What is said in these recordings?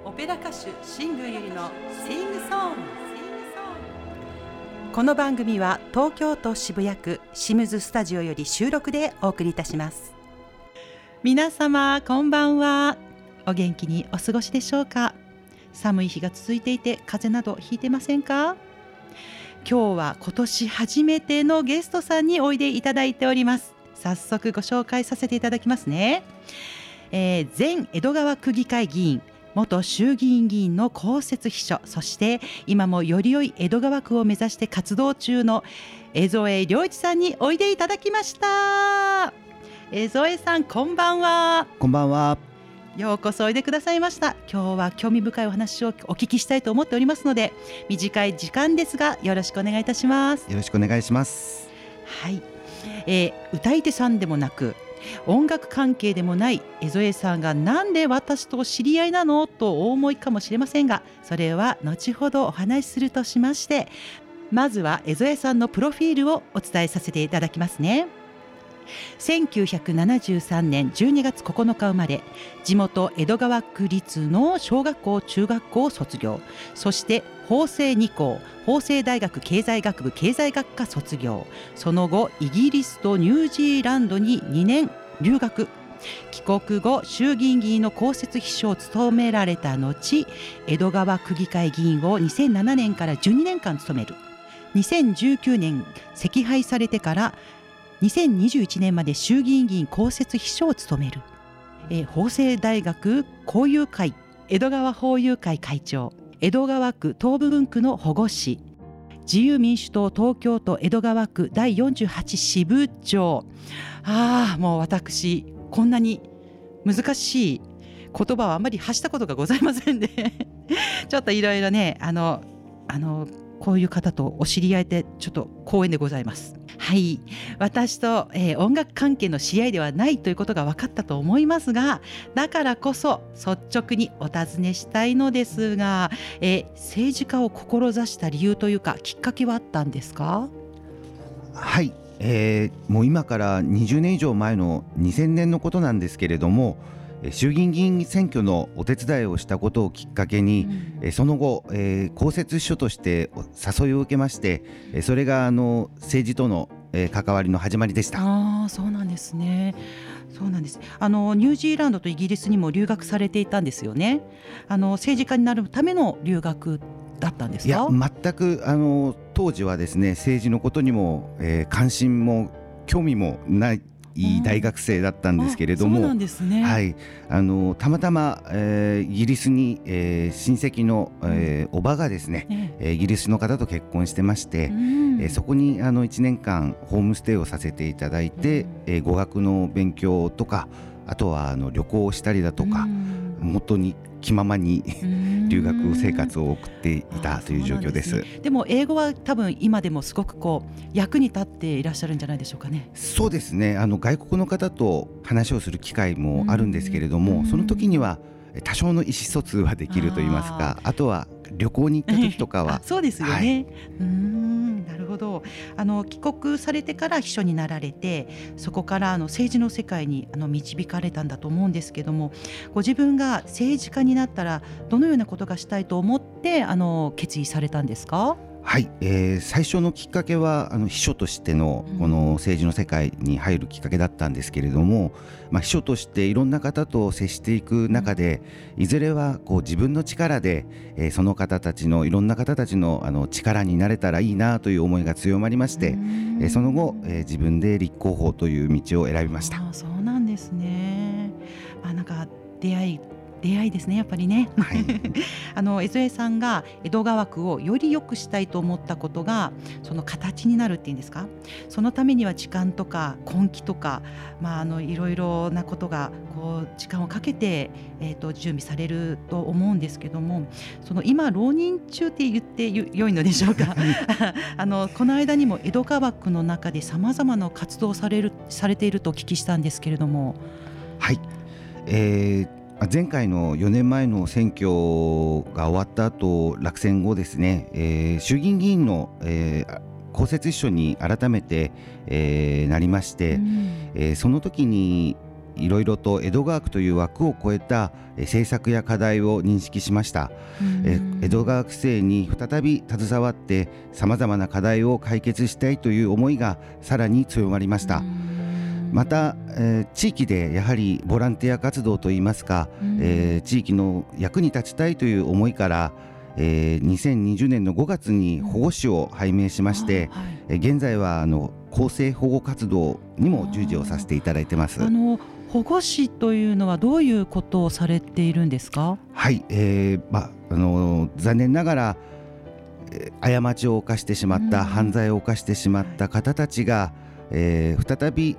オペラ歌手新宮ゆりのシングソング。この番組は東京都渋谷区シムズスタジオより収録でお送りいたします。皆様こんばんは。お元気にお過ごしでしょうか。寒い日が続いていて風邪などひいてませんか。今日は今年初めてのゲストさんにおいでいただいております。早速ご紹介させていただきますね。前江戸川区議会議員、元衆議院議員の公設秘書、そして今もより良い江戸川区を目指して活動中の江添良一さんにおいでいただきました。江添さんこんばんは。 こんばんは。 ようこそおいでくださいました。今日は興味深いお話をお聞きしたいと思っておりますので、短い時間ですがよろしくお願いいたします。 よろしくお願いします。 はい、歌い手さんでもなく音楽関係でもない江添さんがなんで私と知り合いなのとお思いかもしれませんが、それは後ほどお話しするとしまして、まずは江添さんのプロフィールをお伝えさせていただきますね。1973年12月9日生まれ、地元江戸川区立の小学校中学校を卒業、そして法政2校、法政大学経済学部経済学科卒業、その後イギリスとニュージーランドに2年留学、帰国後衆議院議員の公設秘書を務められた後、江戸川区議会議員を2007年から12年間務める。2019年惜敗されてから2021年まで衆議院議員公設秘書を務める。法政大学交友会江戸川法友会会長、江戸川区東部分区の保護司、自由民主党東京都江戸川区第48支部長。もう私こんなに難しい言葉はあまり発したことがございませんでちょっといろいろね、こういう方とお知り合いでちょっと光栄でございます。はい、私と、音楽関係の知り合いではないということが分かったと思いますが、だからこそ率直にお尋ねしたいのですが、政治家を志した理由というかきっかけはあったんですか？ はい、もう今から20年以上前の2000年のことなんですけれども、衆議院議員選挙のお手伝いをしたことをきっかけに、その後、公設秘書として誘いを受けまして、それが政治との、関わりの始まりでした。 そうなんですね。そうなんです。ニュージーランドとイギリスにも留学されていたんですよね。政治家になるための留学だったんですか？ いや、全く当時はですね、政治のことにも、関心も興味もない大学生だったんですけれども、 そうなんですね。 はい、たまたま、イギリスに、親戚の、おばがですね、イギリスの方と結婚してまして、そこに1年間ホームステイをさせていただいて、語学の勉強とか、あとは旅行をしたりだとか、本当に気ままに留学生活を送っていたという状況です。 でも英語は多分今でもすごく役に立っていらっしゃるんじゃないでしょうかね。 そうですね、外国の方と話をする機会もあるんですけれども、その時には多少の意思疎通はできると言いますか、あとは旅行に行った時とかはそうですよね、なるほど。帰国されてから秘書になられて、そこから政治の世界に導かれたんだと思うんですけども、ご自分が政治家になったらどのようなことがしたいと思って決意されたんですか？ はい、最初のきっかけは秘書としてのこの政治の世界に入るきっかけだったんですけれども、秘書としていろんな方と接していく中で、いずれは自分の力で、その方たちのいろんな方たちの力になれたらいいなという思いが強まりまして、その後、自分で立候補という道を選びました。 そうなんですね。なんか出会いですね、やっぱりね、はい、江添さんが江戸川区をより良くしたいと思ったことがその形になるっていうんですか。そのためには時間とか根気とか、いろいろなことが時間をかけて、準備されると思うんですけども、その今浪人中って言って良いのでしょうかこの間にも江戸川区の中でさまざまな活動をされているとお聞きしたんですけれども。 はい、前回の4年前の選挙が終わった後、落選後ですね、衆議院議員の、公設秘書に改めて、なりまして、その時にいろいろと江戸川区という枠を超えた政策や課題を認識しました。江戸川区政に再び携わってさまざまな課題を解決したいという思いがさらに強まりました。また、地域でやはりボランティア活動といいますか、地域の役に立ちたいという思いから、2020年の5月に保護司を拝命しまして、現在は更生保護活動にも従事をさせていただいてます。 保護司というのはどういうことをされているんですか？ はい、残念ながら過ちを犯してしまった、犯罪を犯してしまった方たちが、再び、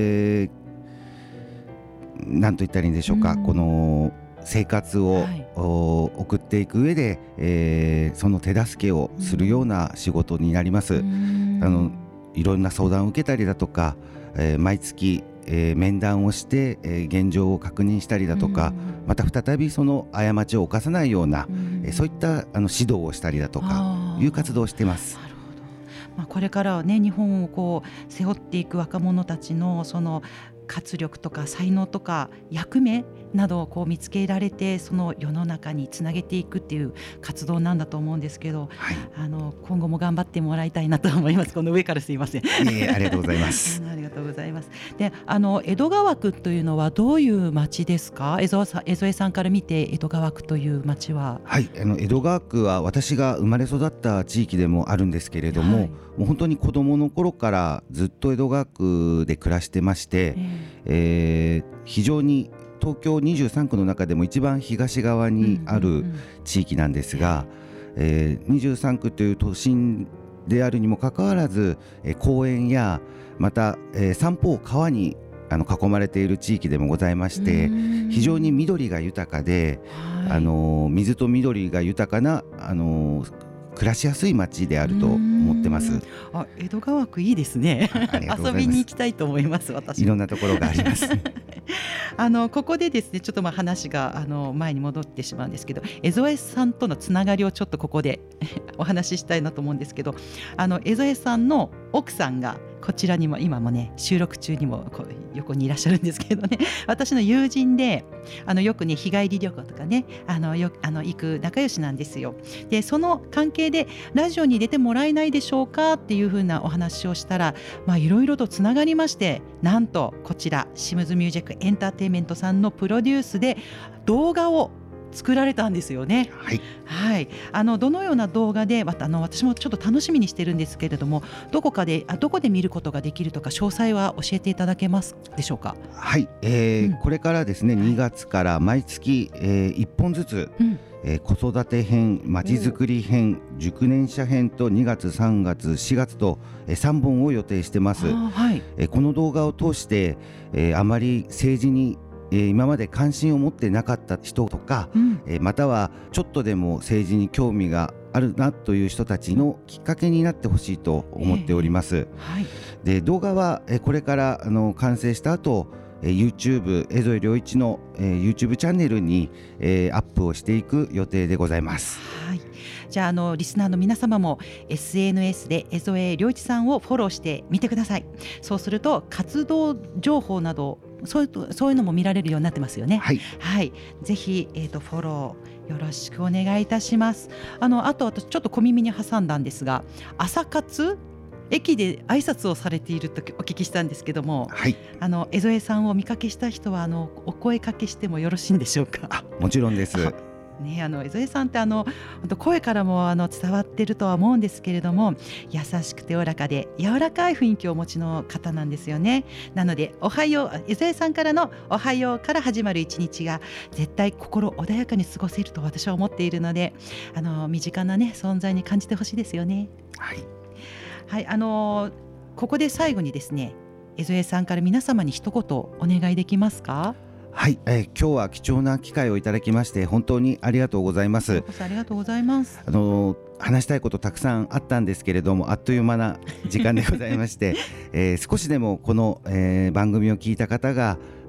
何と言ったらいいんでしょうか、この生活を、送っていく上で、その手助けをするような仕事になります。いろんな相談を受けたりだとか、毎月、面談をして、現状を確認したりだとか、また再びその過ちを犯さないような、そういった指導をしたりだとかいう活動をしています。 なるほど。これからはね、日本を背負っていく若者たちのその活力とか才能とか役目などを見つけられて、その世の中につなげていくっていう活動なんだと思うんですけど、今後も頑張ってもらいたいなと思います。この上からすいません。 ありがとうございますありがとうございます。で、江戸川区というのはどういう町ですか？江添さんから見て江戸川区という町は。 はい、江戸川区は私が生まれ育った地域でもあるんですけれども、もう本当に子どもの頃からずっと江戸川区で暮らしてまして、非常に東京23区の中でも一番東側にある地域なんですが、23区という都心であるにもかかわらず、公園やまた、三方川に囲まれている地域でもございまして、非常に緑が豊かで、水と緑が豊かな暮らしやすい街であると思ってます。 江戸川区いいですね。遊びに行きたいと思います。私いろんなところがあります。 ここでですね、ちょっと話が前に戻ってしまうんですけど、江添さんとのつながりをちょっとここでお話ししたいなと思うんですけど、江添さんの奥さんがこちらにも今もね、収録中にも横にいらっしゃるんですけどね、私の友人でよくね、日帰り旅行とかね、行く仲良しなんですよ。で、その関係でラジオに出てもらえないでしょうかっていう風なお話をしたら、いろいろとつながりまして、なんとこちらシムズミュージックエンターテインメントさんのプロデュースで動画を作られたんですよね。どのような動画で、私もちょっと楽しみにしてるんですけれども、どこで見ることができるとか詳細は教えていただけますでしょうか？ はい、これからですね、2月から毎月、1本ずつ、子育て編、まちづくり編、熟年者編と2月3月4月と3本を予定してます。この動画を通して、あまり政治に今まで関心を持ってなかった人とか、またはちょっとでも政治に興味があるなという人たちのきっかけになってほしいと思っております。で、動画はこれから完成した後、YouTube 江添良一の、YouTube チャンネルに、アップをしていく予定でございます。 じゃあ、リスナーの皆様も SNS で江添良一さんをフォローしてみてください。そうすると活動情報などそういうのも見られるようになってますよね。ぜひ、フォローよろしくお願いいたします。あと私ちょっと小耳に挟んだんですが、朝活駅で挨拶をされているとお聞きしたんですけども、江添さんをお見かけした人はお声かけしてもよろしいんでしょうか？ もちろんです。 江添さんって本当声からも伝わってるとは思うんですけれども、優しくておおらかで柔らかい雰囲気をお持ちの方なんですよね。なので江添さんからのおはようから始まる一日が絶対心穏やかに過ごせると私は思っているので、身近なね存在に感じてほしいですよね。ここで最後にですね、江添さんから皆様に一言お願いできますか？ 今日は貴重な機会をいただきまして本当にありがとうございます。 ありがとうございます。 話したいことたくさんあったんですけれども、あっという間な時間でございまして、少しでもこの、番組を聞いた方が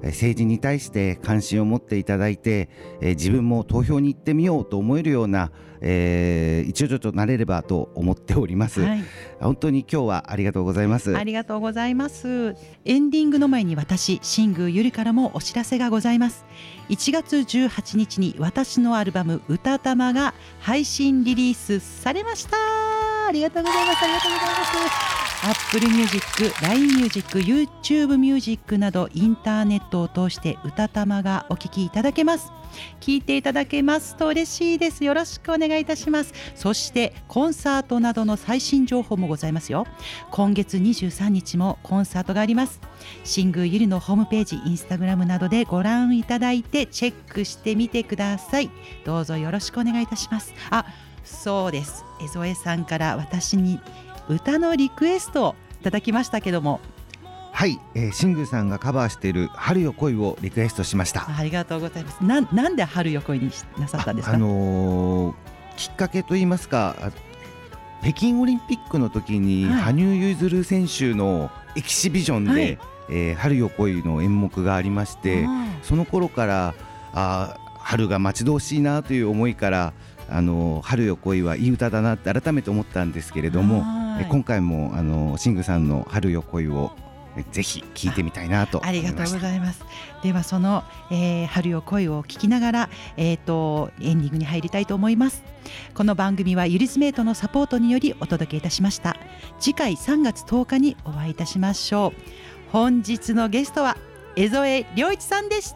政治に対して関心を持っていただいて、自分も投票に行ってみようと思えるような、一助となれればと思っております、はい、本当に今日はありがとうございます。 ありがとうございます。エンディングの前に私新宮ゆりからもお知らせがございます。1月18日に私のアルバム歌たまが配信リリースされました。ありがとうございます。ありがとうございます。Apple Music、LINE Music、YouTube Music などインターネットを通して歌たまがお聴きいただけます。聞いていただけますと嬉しいです。よろしくお願いいたします。そしてコンサートなどの最新情報もございますよ。今月23日もコンサートがあります。新宮ゆりのホームページ、インスタグラムなどでご覧いただいてチェックしてみてください。どうぞよろしくお願いいたします。そうです。江添さんから私に歌のリクエストをいただきましたけども、 はい、新宮さんがカバーしている春よ恋をリクエストしました。 ありがとうございます。なんで春よ恋になさったんですか？ きっかけといいますか、北京オリンピックの時に羽生結弦選手のエキシビジョンで、春よ恋の演目がありまして、その頃から春が待ち遠しいなという思いから春よ恋はいい歌だなって改めて思ったんですけれども、今回も新宮さんの春よ恋をぜひ聴いてみたいなと思いました。 ありがとうございます。ではその、春よ恋を聴きながら、エンディングに入りたいと思います。この番組はゆりすメイトのサポートによりお届けいたしました。次回3月10日にお会いいたしましょう。本日のゲストは江添良一さんでした。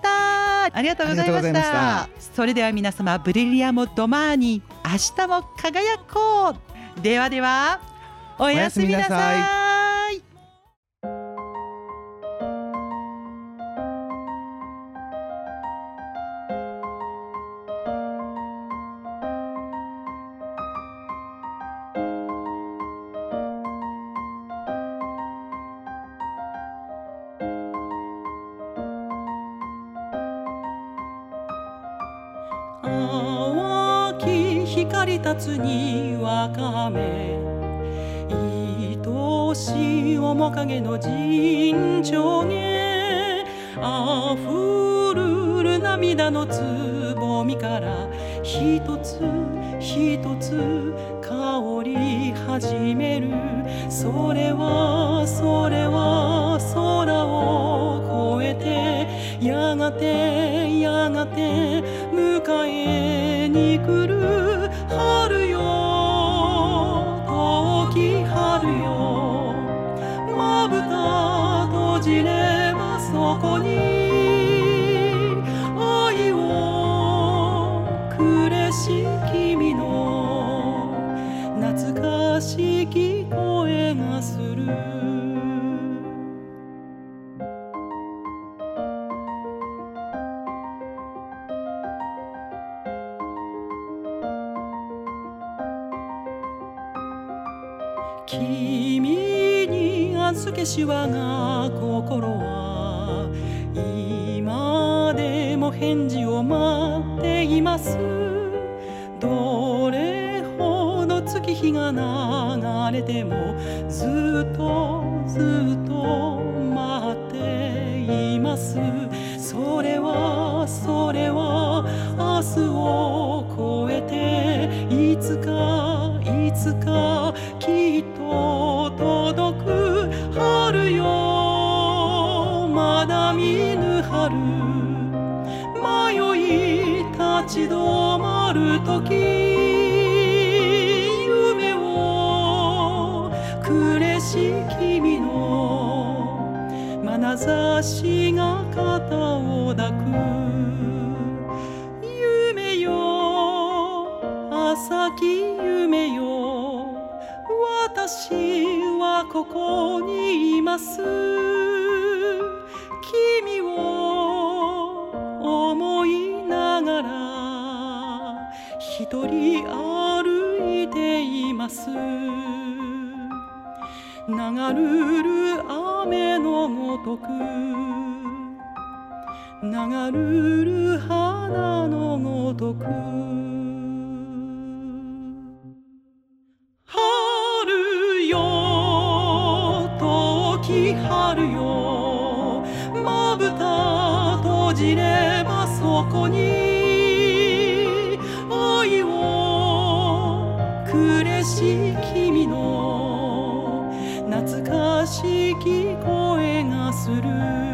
ありがとうございました。それでは皆様、ブリリアモドマーニ、明日も輝こう。ではではおやすみなさい。 淡き光立つにわかめ、愛しい面影の尋常へ、あふる涙のつぼみから一つ一つ香り始める。それは空を越えて、やがて迎えに来る春よ、遠き春よ。まぶた閉じればそこに愛をくれし君の懐かしき声がする。君に預けし我が心は今でも返事を待っています。どれほど月日が流れてもずっと待っています。それは明日を越えて、いつかきっと届く春よ。まだ見ぬ春、迷い立ち止まる時、夢をくれし君の眼差しが肩を抱く。夢よ、浅き夢よ、私はここにいます。君を思いながら一人歩いています。流る雨のごとく、流る花のごとく、春よ、遠き春よ。まぶたしい君の懐かしき声がする